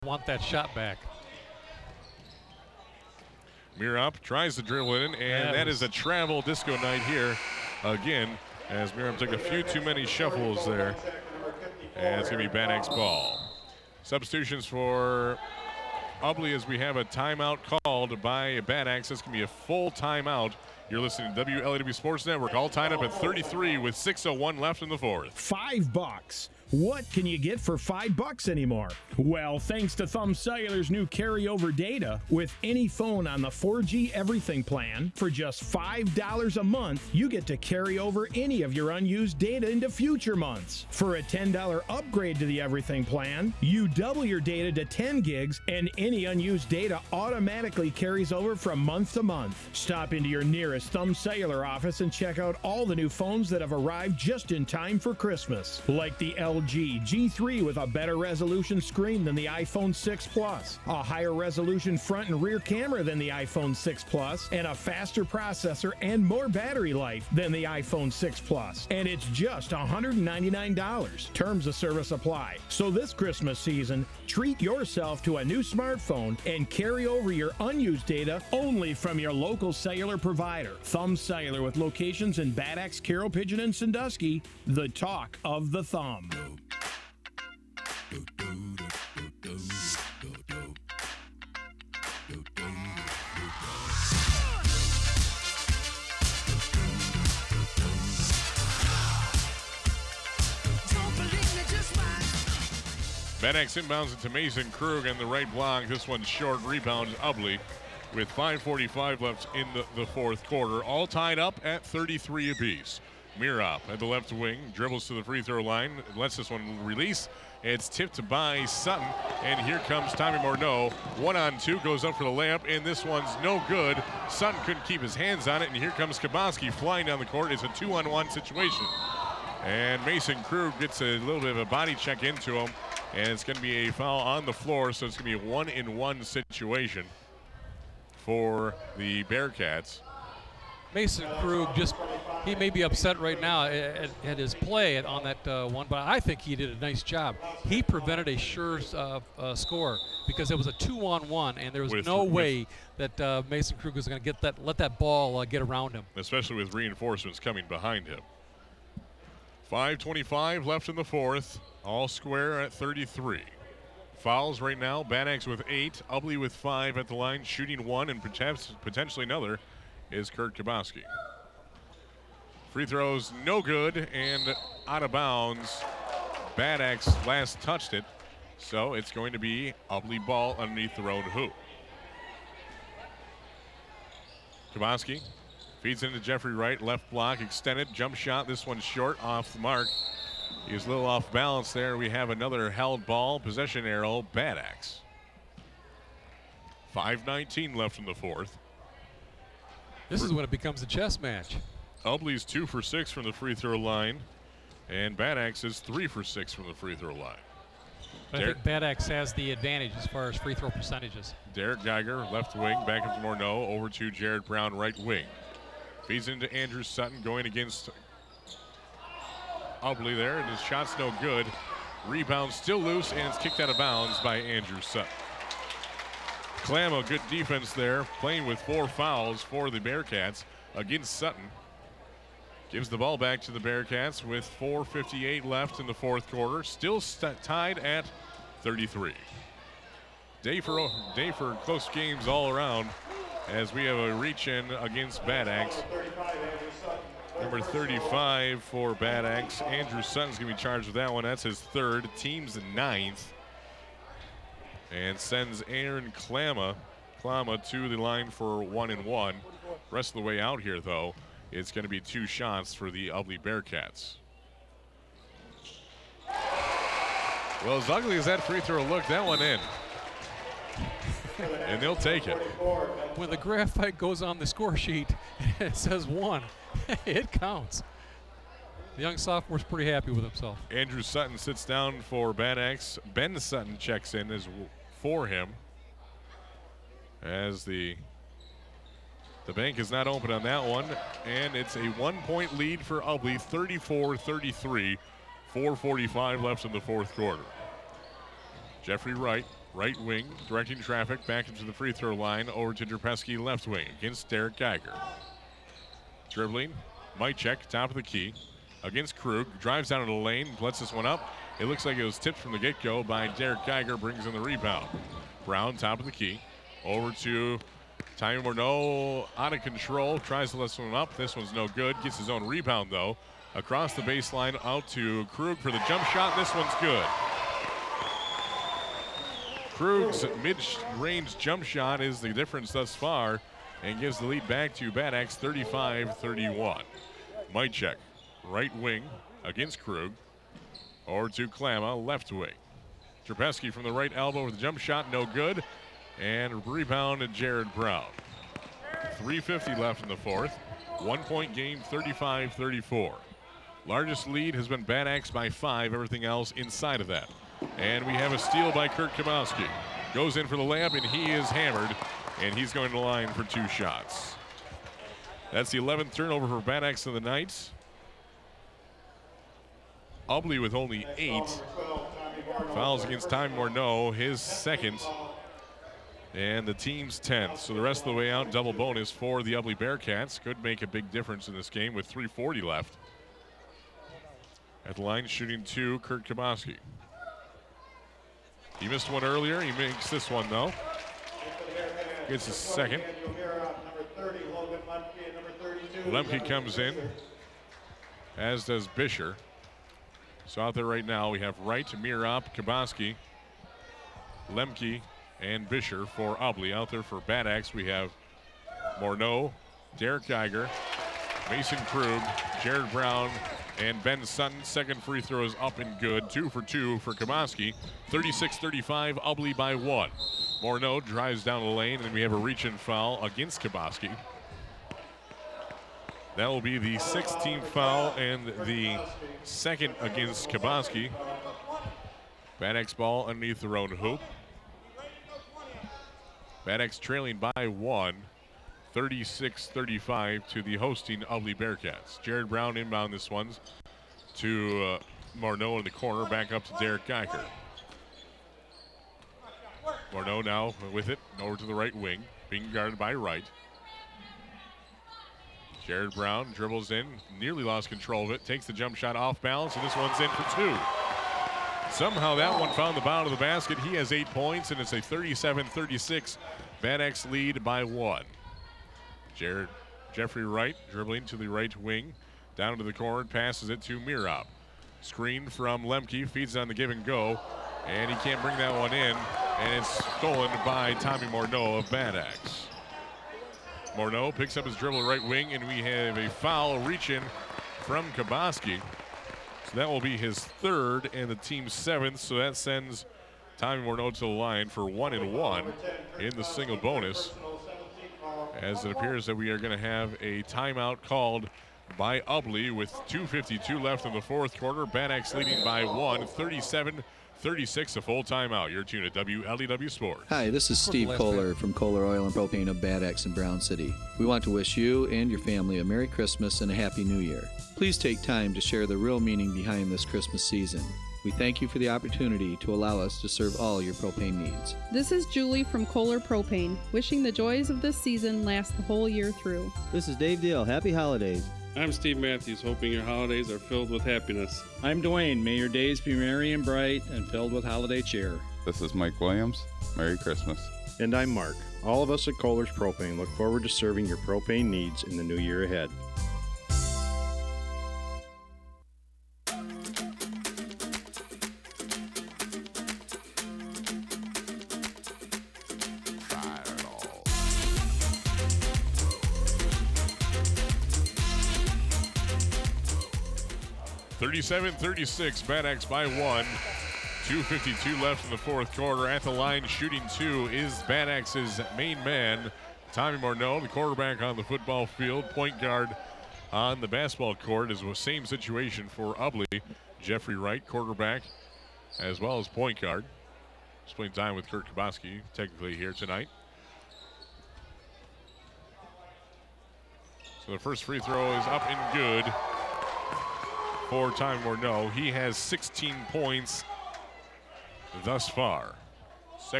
want that shot back. Meerup tries to dribble it in, and that is a travel disco night here again, as Meerup took a few too many shuffles there. And it's going to be Bad Axe ball. Substitutions for Ubly as we have a timeout called by Bad Axe. This can be a full timeout. You're listening to WLAW Sports Network, all tied up at 33 with 6:01 left in the fourth. $5. What can you get for $5 anymore? Well, thanks to Thumb Cellular's new carryover data, with any phone on the 4G Everything plan, for just $5 a month, you get to carry over any of your unused data into future months. For a $10 upgrade to the Everything plan, you double your data to 10 gigs, and any unused data automatically carries over from month to month. Stop into your nearest Thumb Cellular office and check out all the new phones that have arrived just in time for Christmas, like the LG G3 with a better resolution screen than the iPhone 6 Plus, a higher resolution front and rear camera than the iPhone 6 Plus, and a faster processor and more battery life than the iPhone 6 Plus. And it's just $199. Terms of service apply. So this Christmas season, treat yourself to a new smartphone and carry over your unused data only from your local cellular provider. Thumb Cellular, with locations in Bad Axe, Carroll, Pigeon, and Sandusky, the talk of the thumb. Bad Axe inbounds it to Mason Krug and the right block. This one's short. Rebounds Ubly with 5:45 left in the fourth quarter. All tied up at 33 apiece. Meerup at the left wing, dribbles to the free throw line, lets this one release. It's tipped by Sutton, and here comes Tommy Morneau. 1-on-2, goes up for the layup, and this one's no good. Sutton couldn't keep his hands on it, and here comes Kaboski flying down the court. It's a 2-on-1 situation. And Mason Krug gets a little bit of a body check into him, and it's going to be a foul on the floor, so it's going to be a 1-on-1 situation for the Bearcats. Mason Krug he may be upset right now at his play on that one, but I think he did a nice job. He prevented a sure score because it was a 2-on-1, and there was no way that Mason Krug was going to let that ball get around him. Especially with reinforcements coming behind him. 5:25 left in the fourth, all square at 33. Fouls right now, Bad Axe with 8, Ubly with 5 at the line, shooting 1, and potentially another is Kurt Kaboski. Free throws no good and out of bounds. Bad Axe last touched it, so it's going to be Ubly ball underneath their own hoop. Kaboski feeds into Jeffrey Wright, left block, extended, jump shot. This one's short, off the mark. He's a little off balance there. We have another held ball, possession arrow, Bad Axe. 5:19 left in the fourth. This is when it becomes a chess match. Ubly's 2 for 6 from the free throw line, and Bad Axe is 3 for 6 from the free throw line. But I think Bad Axe has the advantage as far as free throw percentages. Derek Geiger, left wing, back up to Morneau, over to Jared Brown, right wing. Feeds into Andrew Sutton, going against Ubly there, and his shot's no good. Rebound still loose, and it's kicked out of bounds by Andrew Sutton. Clamo, good defense there, playing with 4 fouls for the Bearcats against Sutton. Gives the ball back to the Bearcats with 4:58 left in the fourth quarter. Still tied at 33. Day for close games all around, as we have a reach in against Bad Axe. Number 35 for Bad Axe. Andrew Sutton's going to be charged with that one. That's his 3rd, team's 9th. And sends Aaron Klama to the line for 1-and-1. Rest of the way out here, though, it's going to be 2 shots for the Ubly Bearcats. Well, as ugly as that free throw looked, that one in. And they'll take it. When the graphite goes on the score sheet, it says 1. It counts. The young sophomore's pretty happy with himself. Andrew Sutton sits down for Bad Axe. Ben Sutton checks in for him, as the bank is not open on that one, and it's a 1-point lead for Ubly, 34-33, 4:45 left in the fourth quarter. Jeffrey Wright right wing, directing traffic back into the free throw line over to Drapesky left wing against Derek Geiger. Dribbling, Mychek, top of the key against Krug, drives down to the lane, lets this one up. It looks like it was tipped from the get-go by Derek Geiger, brings in the rebound. Brown, top of the key, over to Tommy Morneau, out of control, tries to let this one up. This one's no good, gets his own rebound though. Across the baseline, out to Krug for the jump shot. This one's good. Krug's mid-range jump shot is the difference thus far and gives the lead back to Bad Axe 35-31. Mychek, right wing against Krug. Over to Klama, left wing. Drapesky from the right elbow with a jump shot, no good. And rebound at Jared Brown. 3:50 left in the fourth. 1 point game, 35-34. Largest lead has been Bad Axe by 5, everything else inside of that. And we have a steal by Kurt Kamowski. Goes in for the layup, and he is hammered, and he's going to the line for 2 shots. That's the 11th turnover for Bad Axe of the night. Ubley with only 8. Fouls against Tommy Morneau, his second, and the team's 10th. So the rest of the way out, double bonus for the Ubley Bearcats. Could make a big difference in this game with 3:40 left. At the line, shooting 2, Kurt Kamowski. He missed one earlier. He makes this one, though. Gets his second. Lemke comes in, as does Bisher. So out there right now, we have Wright, Mirop, Kamowski, Lemke, and Bisher for Ubley. Out there for Bad Axe, we have Morneau, Derek Geiger, Mason Krug, Jared Brown, and Ben Sutton. Second free throw is up and good. 2 for 2 for Kamowski. 36-35, Ubley by 1. Morneau drives down the lane, and we have a reach-in foul against Kamowski. That will be the 16th foul and the second against Kamowski. Bad Axe ball underneath their own hoop. Bad Axe trailing by 1. 36-35 to the hosting Ubley Bearcats. Jared Brown inbound this one to Morneau in the corner, back up to Derek Geiger. Morneau now with it, over to the right wing, being guarded by Wright. Jared Brown dribbles in, nearly lost control of it, takes the jump shot off balance, and this one's in for 2. Somehow that one found the bottom of the basket. He has 8 points, and it's a 37-36 Bad Axe lead by 1. Jeffrey Wright dribbling to the right wing, down to the corner, passes it to Mirop. Screen from Lemke, feeds on the give and go, and he can't bring that one in, and it's stolen by Tommy Morneau of Bad Axe. Morneau picks up his dribble right wing, and we have a foul reach-in from Kamowski. So that will be his 3rd and the team's 7th, so that sends Tommy Morneau to the line for 1 and 1 in the single bonus, as it appears that we are going to have a timeout called by Ubley with 2:52 left in the fourth quarter. Bad Axe leading by 1, 37-36, a full timeout. You're tuned to WLEW Sports. Hi, this is Steve Kohler from Kohler Oil and Propane of Bad Axe in Brown City. We want to wish you and your family a Merry Christmas and a Happy New Year. Please take time to share the real meaning behind this Christmas season. We thank you for the opportunity to allow us to serve all your propane needs. This is Julie from Kohler Propane, wishing the joys of this season last the whole year through. This is Dave Deal. Happy holidays. I'm Steve Matthews, hoping your holidays are filled with happiness. I'm Dwayne. May your days be merry and bright and filled with holiday cheer. This is Mike Williams. Merry Christmas. And I'm Mark. All of us at Kohler's Propane look forward to serving your propane needs in the new year ahead. (37-36), Bad Axe by 1. 2:52 left in the fourth quarter. At the line, shooting 2 is Bad Axe's main man, Tommy Morneau, the quarterback on the football field. Point guard on the basketball court is the same situation for Ubley. Jeffrey Wright, quarterback, as well as point guard. Splitting time with Kurt Kamowski, technically here tonight. So the first free throw is up and good for Tommy Morneau. He has 16 points thus far.